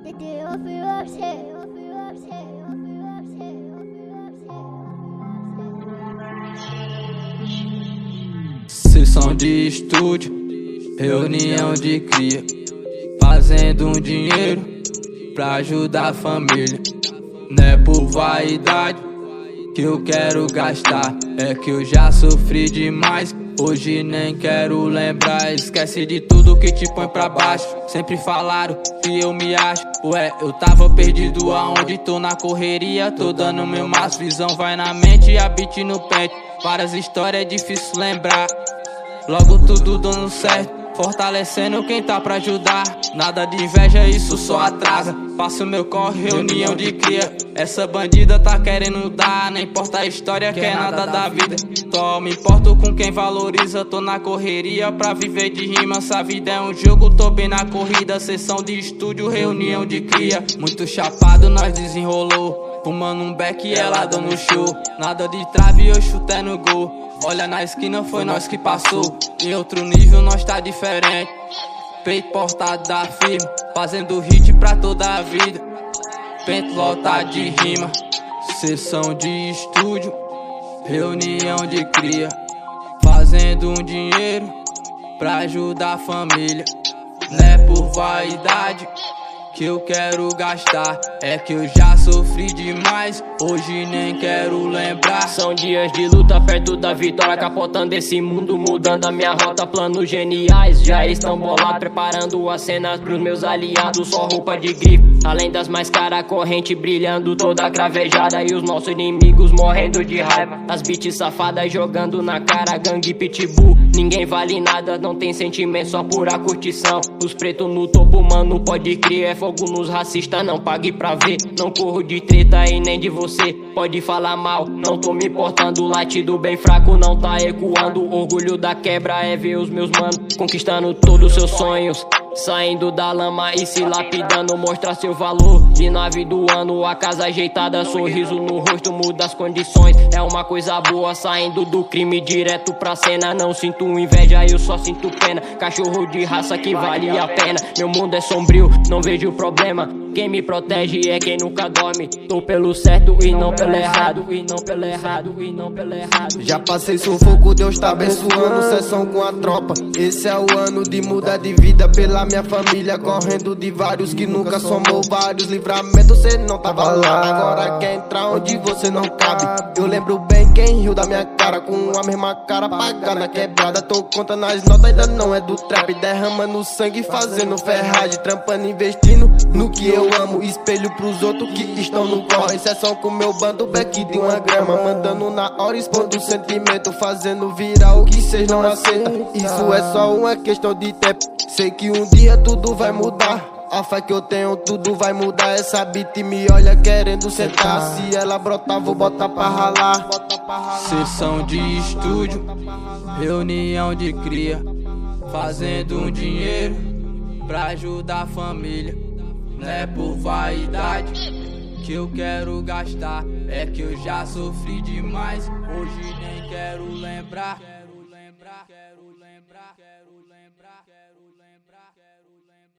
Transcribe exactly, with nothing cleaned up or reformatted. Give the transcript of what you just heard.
Sessão de estúdio, reunião de cria, fazendo um dinheiro pra ajudar a família. Não é por vaidade que eu quero gastar, é que eu já sofri demais, hoje nem quero lembrar. Esquece de tudo que te põe pra baixo. Sempre falaram que eu me acho, ué, eu tava perdido aonde tô na correria. Tô dando meu máximo, visão vai na mente e a beat no pente. Várias histórias é difícil lembrar, logo tudo dando certo, fortalecendo quem tá pra ajudar. Nada de inveja, isso só atrasa. Faço meu corre, reunião de cria. Essa bandida tá querendo dar, não importa a história, quer nada da vida. Só me importo com quem valoriza. Tô na correria pra viver de rima. Essa vida é um jogo, tô bem na corrida. Sessão de estúdio, reunião de cria. Muito chapado, nós desenrolou, fumando um beck e ela dando show. Nada de trave, eu chutei no gol. Olha na esquina, foi nós que passou. Em outro nível nós tá diferente. Peito portado da firma, fazendo hit pra toda a vida. Peito lotado de rima. Sessão de estúdio, reunião de cria, fazendo um dinheiro pra ajudar a família. Não é por vaidade que eu quero gastar, é que eu já sofri demais, hoje nem quero lembrar. São dias de luta perto da vitória, capotando esse mundo, mudando a minha rota. Planos geniais já estão bolados, preparando as cenas pros meus aliados. Só roupa de grife, além das mais caras, corrente brilhando toda cravejada. E os nossos inimigos morrendo de raiva, as beats safadas jogando na cara. Gangue pitbull, ninguém vale nada, não tem sentimento, só pura curtição. Os pretos no topo, mano, pode crer, é fogo nos racistas, não pague pra ver. Não corro de treta e nem de você, pode falar mal, não tô me importando. Latido bem fraco, não tá ecoando. O orgulho da quebra é ver os meus manos conquistando todos os seus sonhos, saindo da lama e se lapidando. Mostrar seu valor de nave do ano, a casa ajeitada, sorriso no rosto, muda as condições. É uma coisa boa, saindo do crime direto pra cena. Não sinto inveja, eu só sinto pena. Cachorro de raça que vale a pena. Meu mundo é sombrio, não vejo problema. Quem me protege é quem nunca dorme. Tô pelo certo e não pelo errado, e não pelo errado, e não pelo errado. Já passei sufoco, Deus tá abençoando. Sessão com a tropa, esse é o ano de mudar de vida pela minha família. Correndo de vários que nunca somou vários livramentos, cê não tava lá. Agora quer entrar onde você não cabe. Eu lembro bem quem riu da minha cara, com a mesma cara paga na quebrada. Tô contando as notas, ainda não é do trap. Derramando sangue, fazendo ferragem, trampando, investindo no que eu amo. Espelho pros outros que estão no corre. Sessão com meu bando, back de uma grama, mandando na hora, expondo o sentimento, fazendo virar o que cês não aceitam. Isso é só uma questão de tempo, sei que um dia tudo vai mudar. A fé que eu tenho, tudo vai mudar. Essa beat me olha querendo sentar, se ela brotar vou botar pra ralar. Sessão de estúdio, reunião de cria, fazendo um dinheiro pra ajudar a família. Não é por vaidade que eu quero gastar, é que eu já sofri demais, hoje nem quero lembrar. Quero lembrar, quero lembrar.